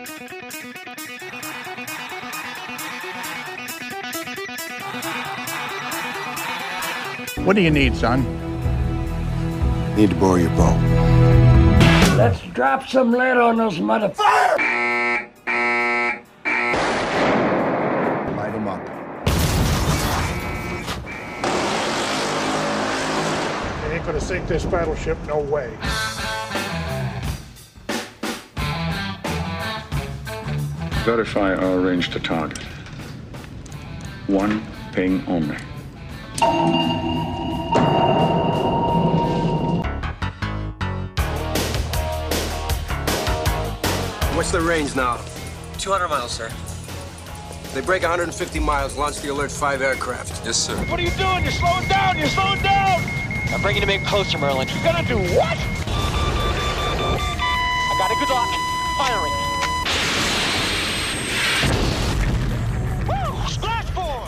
What do you need, son? Need to borrow your bow. Let's drop some lead on those motherfuckers! Light them up. They ain't gonna sink this battleship, no way. Verify our range to target. One ping only. What's the range now? 200 miles, sir. They break 150 miles, launch the Alert 5 aircraft. Yes, sir. What are you doing? You're slowing down! You're slowing down! I'm bringing him in closer, Merlin. You're gonna do what? I got it. Good luck. Firing. Woo! Splashboard!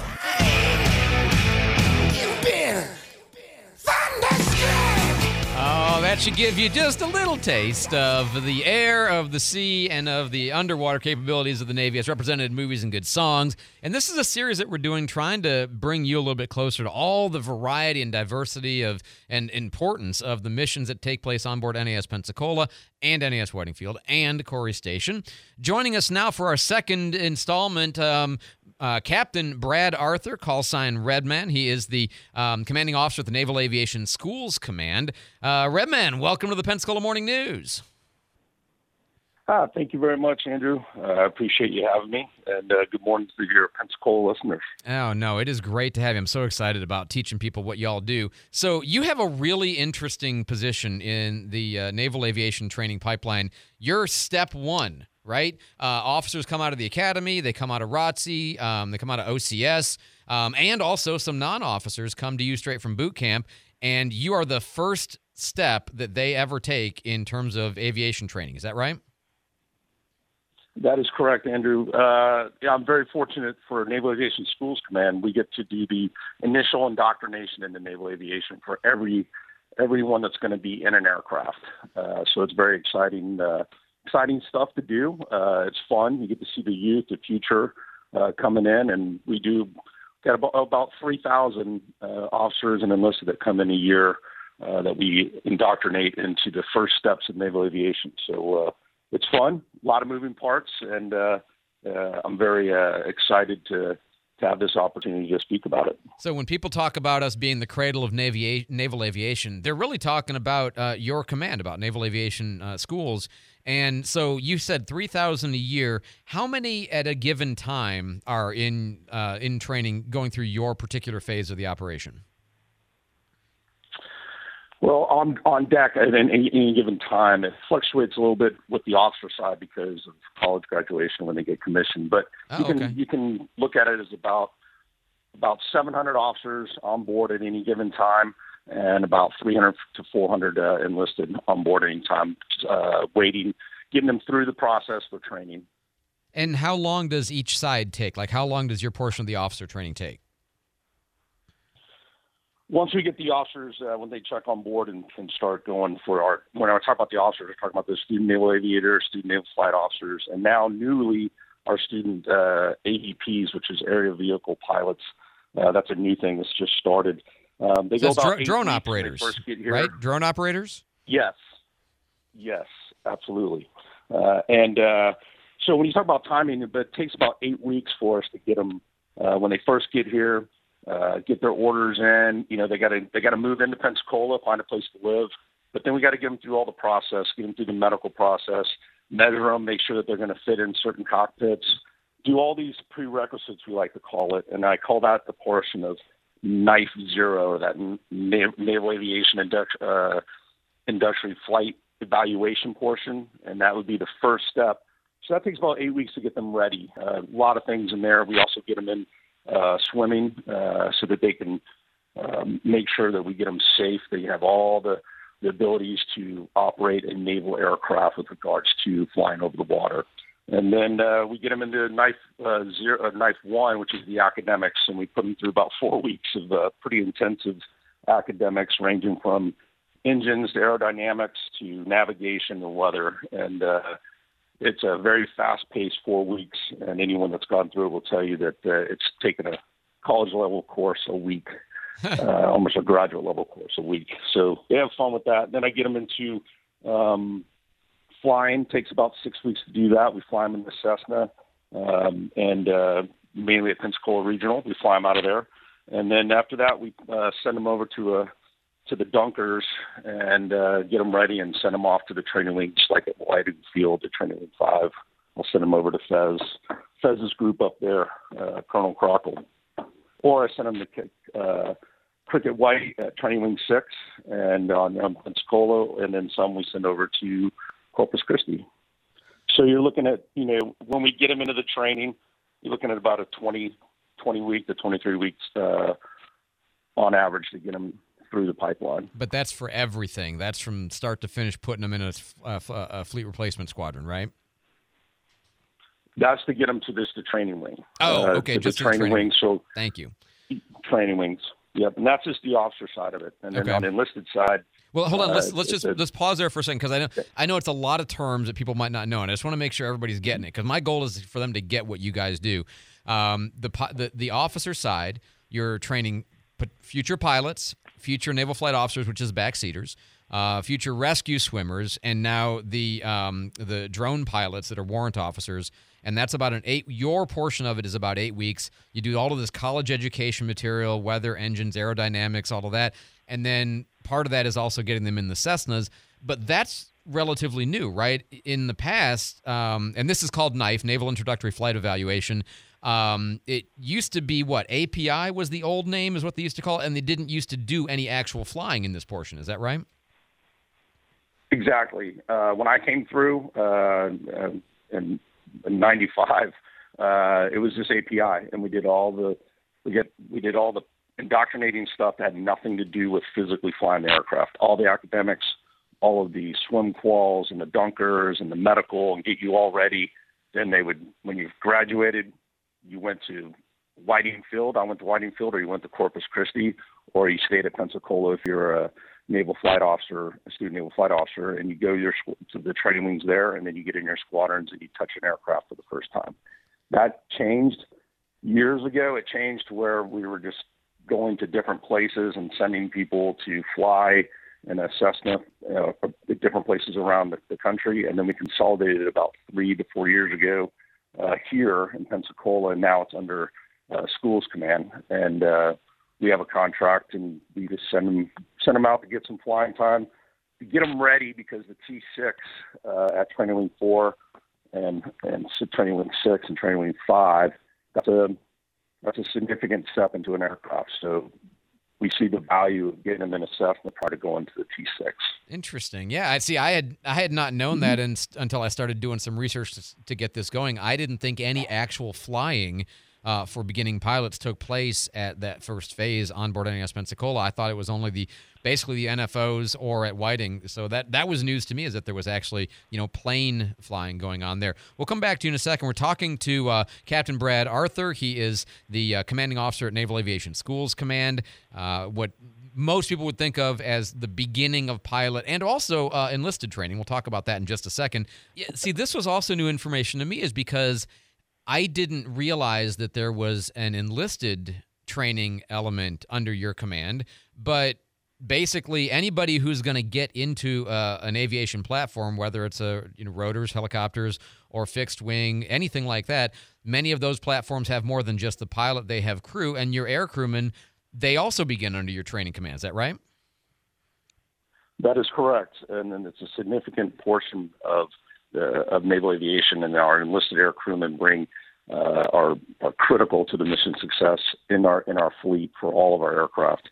Oh, that should give you just a little taste of the air, of the sea, and of the underwater capabilities of the Navy as represented in movies and good songs. And this is a series that we're doing trying to bring you a little bit closer to all the variety and diversity of and importance of the missions that take place on board NAS Pensacola and NAS Whitingfield and Corey Station. Joining us now for our second installment, Captain Brad Arthur, call sign Redman. He is the commanding officer at the Naval Aviation Schools Command. Redman, welcome to the Pensacola Morning News. Thank you very much, Andrew. I appreciate you having me, and good morning to your Pensacola listeners. Oh, no, it is great to have you. I'm so excited about teaching people what y'all do. So you have a really interesting position in the Naval Aviation Training Pipeline. You're step one, right? Officers come out of the academy, they come out of ROTC, they come out of OCS, and also some non-officers come to you straight from boot camp, and you are the first step that they ever take in terms of aviation training. Is that right? That is correct, Andrew. I'm very fortunate for Naval Aviation Schools Command. We get to do the initial indoctrination into naval aviation for everyone that's going to be in an aircraft. So it's very exciting stuff to do. It's fun. You get to see the youth, the future coming in, and we do got about 3,000 officers and enlisted that come in a year that we indoctrinate into the first steps of naval aviation. So it's fun, a lot of moving parts, and I'm very excited to have this opportunity to speak about it. So when people talk about us being the cradle of naval aviation, they're really talking about your command, about Naval Aviation Schools. And so you said 3,000 a year. How many at a given time are in training going through your particular phase of the operation? Well, on deck at any given time, it fluctuates a little bit with the officer side because of college graduation when they get commissioned. But you can look at it as about 700 officers on board at any given time, and about 300 to 400 enlisted on board at any time, waiting, getting them through the process for training. And how long does each side take? Like, how long does your portion of the officer training take? Once we get the officers, when they check on board and can start going for when I talk about the officers, I talk about the student naval aviators, student naval flight officers, and now newly our student AVPs, which is aerial vehicle pilots. That's a new thing that's just started. They go about drone operators, right? Drone operators? Yes, absolutely. And so when you talk about timing, it takes about 8 weeks for us to get them when they first get here. Get their orders in. You know, they got to move into Pensacola, find a place to live. But then we got to get them through all the process, get them through the medical process, measure them, make sure that they're going to fit in certain cockpits, do all these prerequisites, we like to call it. And I call that the portion of Knife Zero, that naval aviation induction flight evaluation portion. And that would be the first step. So that takes about 8 weeks to get them ready. A lot of things in there. We also get them in swimming so that they can make sure that we get them safe. They have all the abilities to operate a naval aircraft with regards to flying over the water. And then we get them into Knife 1, which is the academics, and we put them through about 4 weeks of pretty intensive academics ranging from engines to aerodynamics to navigation and weather. And it's a very fast-paced 4 weeks, and anyone that's gone through it will tell you that it's taken a college-level course a week, almost a graduate-level course a week. So they have fun with that. Then I get them into flying. Takes about 6 weeks to do that. We fly them in the Cessna, and mainly at Pensacola Regional. We fly them out of there. And then after that, we send them over to the Dunkers and get them ready and send them off to the training wing, just like at Whiting Field, the training wing 5. I'll send them over to Fez's group up there, Colonel Crockle. Or I send them to Cricket White at training wing 6 and on Pensacola, and then some we send over to Corpus Christi. So you're looking at, when we get them into the training, you're looking at about a 20 week to 23 weeks on average to get them through the pipeline. But that's for everything. That's from start to finish, putting them in a fleet replacement squadron, right? That's to get them to the training wing. Oh, okay, just the training wing. So thank you. Training wings. Yep, and that's just the officer side of it. And then on the enlisted side. Well, hold on. Let's pause there for a second, because I know it's a lot of terms that people might not know, and I just want to make sure everybody's getting it, because my goal is for them to get what you guys do. The officer side, you're training future pilots, future naval flight officers, which is backseaters, future rescue swimmers, and now the drone pilots that are warrant officers. And that's about your portion of it is about 8 weeks. You do all of this college education material, weather, engines, aerodynamics, all of that. And then part of that is also getting them in the Cessnas. But that's relatively new, right? In the past, and this is called NIFE, Naval Introductory Flight Evaluation. It used to be API was the old name, is what they used to call it, and they didn't used to do any actual flying in this portion. Is that right? Exactly. When I came through in 95, it was this API, and we did all the indoctrinating stuff that had nothing to do with physically flying the aircraft. All the academics, all of the swim quals and the dunkers and the medical, and get you all ready. Then when you graduated, you went to Whiting Field. I went to Whiting Field, or you went to Corpus Christi, or you stayed at Pensacola if you're a naval flight officer, a student naval flight officer, and you go to the training wings there, and then you get in your squadrons and you touch an aircraft for the first time. That changed years ago. It changed to where we were just going to different places and sending people to fly in a Cessna at different places around the country, and then we consolidated about 3 to 4 years ago here in Pensacola, and now it's under Schools Command, and we have a contract, and we just send them out to get some flying time, to get them ready, because the T6 at Training Wing 4 and Training Wing 6 and Training Wing 5, that's a significant step into an aircraft. So we see the value of getting them in a Cessna prior to going to the T6. Interesting. Yeah, I had not known that until I started doing some research to get this going. I didn't think any actual flying for beginning pilots took place at that first phase on board NAS Pensacola. I thought it was only basically the NFOs or at Whiting. So that was news to me, is that there was actually, plane flying going on there. We'll come back to you in a second. We're talking to Captain Brad Arthur. He is the commanding officer at Naval Aviation Schools Command, what most people would think of as the beginning of pilot and also enlisted training. We'll talk about that in just a second. Yeah, see, this was also new information to me, is because I didn't realize that there was an enlisted training element under your command, but basically anybody who's going to get into an aviation platform, whether it's rotors, helicopters, or fixed wing, anything like that, many of those platforms have more than just the pilot. They have crew, and your air crewmen, they also begin under your training command. Is that right? That is correct, and then it's a significant portion of naval aviation, and our enlisted air crewmen are critical to the mission success in our fleet for all of our aircraft.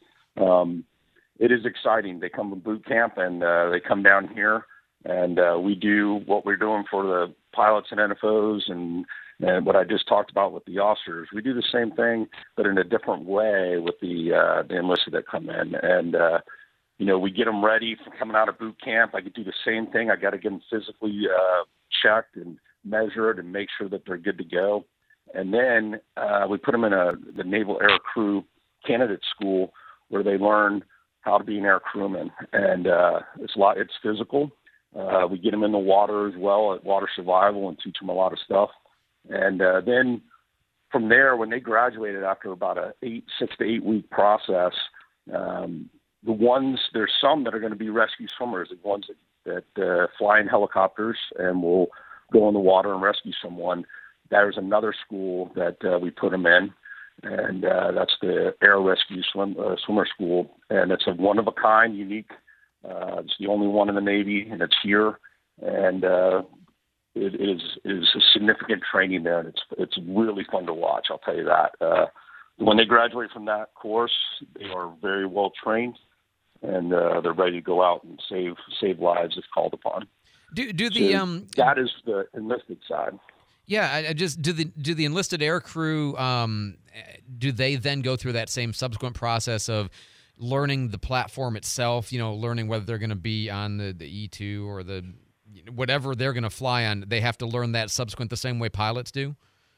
It is exciting. They come to boot camp, and they come down here, and we do what we're doing for the pilots and NFOs and what I just talked about with the officers. We do the same thing, but in a different way with the enlisted that come in, and we get them ready for coming out of boot camp. I could do the same thing. I got to get them physically checked and measured and make sure that they're good to go. And then we put them in the Naval Air Crew Candidate School, where they learn how to be an air crewman. And it's physical. We get them in the water as well at water survival and teach them a lot of stuff. And then from there, when they graduated after about a 6 to 8 week process, there's some that are going to be rescue swimmers, the ones that fly in helicopters and will go in the water and rescue someone. There's another school that we put them in, and that's the Air Rescue Swimmer School, and it's a one-of-a-kind, unique. It's the only one in the Navy, and it's here, and it is a significant training there, and it's really fun to watch. I'll tell you that. When they graduate from that course, they are very well trained, and they're ready to go out and save lives if called upon. That is the enlisted side. Yeah, I just do the enlisted air crew. Do they then go through that same subsequent process of learning the platform itself? Learning whether they're going to be on the E2 or the whatever they're going to fly on. They have to learn that subsequent the same way pilots do.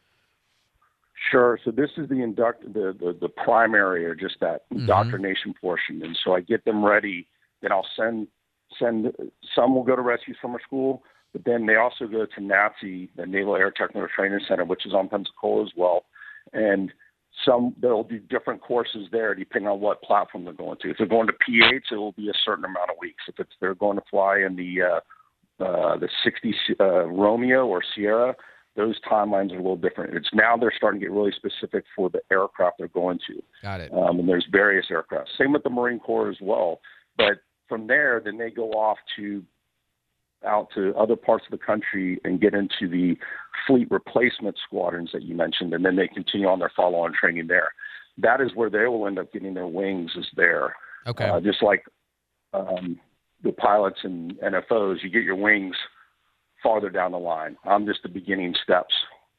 Sure. So this is the primary, or just that indoctrination portion, and so I get them ready. Then I'll send some will go to Rescue Summer School. But then they also go to NATSE, the Naval Air Technical Training Center, which is on Pensacola as well. And they'll do different courses there depending on what platform they're going to. If they're going to P-8s, it will be a certain amount of weeks. If they're going to fly in the 60 Romeo or Sierra, those timelines are a little different. It's now they're starting to get really specific for the aircraft they're going to. Got it. And there's various aircraft. Same with the Marine Corps as well. But from there, then they go off out to other parts of the country and get into the fleet replacement squadrons that you mentioned, and then they continue on their follow-on training there. That is where they will end up getting their wings, is there. Okay. Just like the pilots and NFOs, you get your wings farther down the line. I'm just the beginning steps.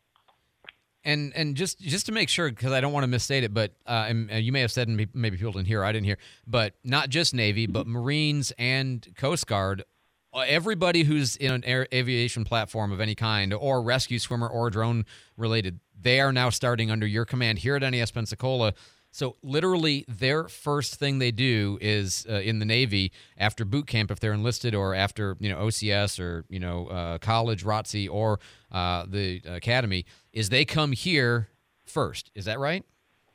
And just to make sure, because I don't want to misstate it, but and you may have said, and maybe people didn't hear, I didn't hear, but not just Navy, but Marines and Coast Guard. Everybody who's in an aviation platform of any kind, or rescue swimmer or drone related, they are now starting under your command here at NAS Pensacola. So literally their first thing they do is in the Navy after boot camp, if they're enlisted, or after OCS or college, ROTC, or the academy, is they come here first. Is that right?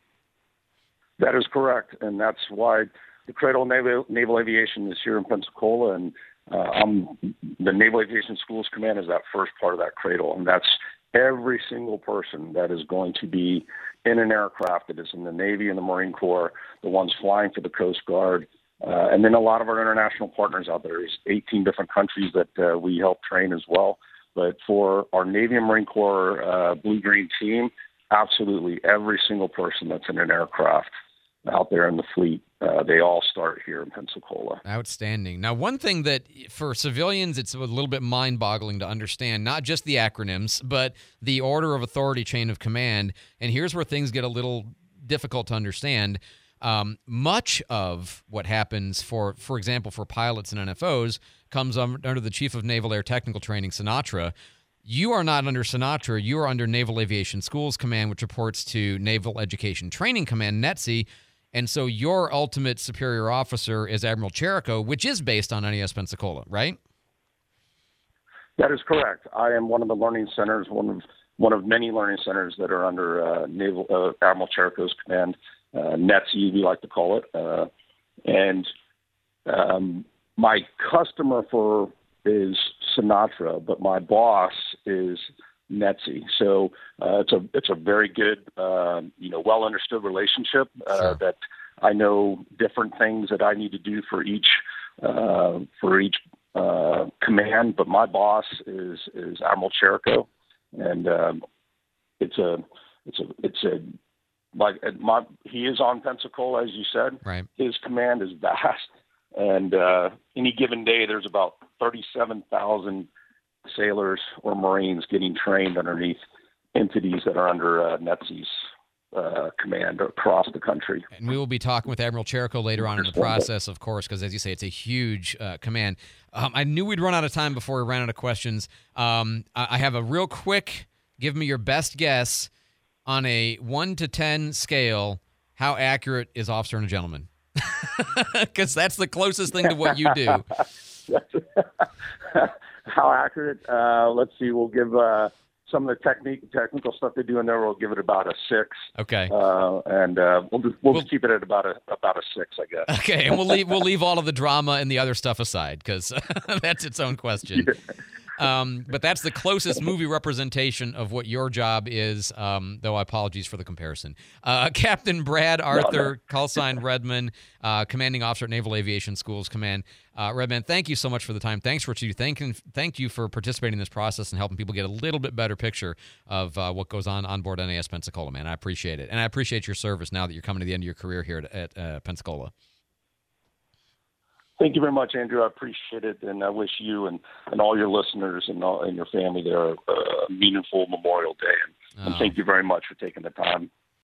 That is correct, and that's why the Cradle Naval Aviation is here in Pensacola, and the Naval Aviation Schools Command is that first part of that cradle, and that's every single person that is going to be in an aircraft that is in the Navy and the Marine Corps, the ones flying for the Coast Guard, and then a lot of our international partners out there. There's 18 different countries that we help train as well. But for our Navy and Marine Corps blue-green team, absolutely every single person that's in an aircraft out there in the fleet, they all start here in Pensacola. Outstanding. Now, one thing that for civilians, it's a little bit mind-boggling to understand, not just the acronyms, but the order of authority chain of command. And here's where things get a little difficult to understand. Much of what happens, for example, for pilots and NFOs, comes under the Chief of Naval Air Technical Training, Sinatra. You are not under Sinatra. You are under Naval Aviation Schools Command, which reports to Naval Education Training Command, NETSE. And so your ultimate superior officer is Admiral Cherico, which is based on NAS Pensacola, right? That is correct. I am one of the learning centers, one of many learning centers that are under Admiral Cherico's command, NETSE, we like to call it. And my customer is Sinatra, but my boss is NETSE. So it's a very good, well understood relationship. Sure. That I know different things that I need to do for each command. But my boss is Admiral Cherico, and he is on Pensacola, as you said. Right. His command is vast, and any given day there's about 37,000 sailors or Marines getting trained underneath entities that are under NETSE's command across the country. And we will be talking with Admiral Cherico later on in the process, of course, because as you say, it's a huge command. I knew we'd run out of time before we ran out of questions. I have a real quick, give me your best guess on a 1 to 10 scale. How accurate is Officer and a Gentleman? Because that's the closest thing to what you do. how accurate? Let's see. We'll give some of the technical stuff they do in there. We'll give it about a 6. Okay. And we'll just keep it at about a 6, I guess. Okay, and we'll leave all of the drama and the other stuff aside because that's its own question. But that's the closest movie representation of what your job is, though apologies for the comparison. Captain Brad Arthur, call sign Redman, commanding officer at Naval Aviation Schools Command. Redman, thank you so much for the time. Thanks for what you do. Thank you for participating in this process and helping people get a little bit better picture of what goes on board NAS Pensacola, man. I appreciate it. And I appreciate your service now that you're coming to the end of your career here at Pensacola. Thank you very much, Andrew. I appreciate it, and I wish you and all your listeners and your family there a meaningful Memorial Day. And thank you very much for taking the time.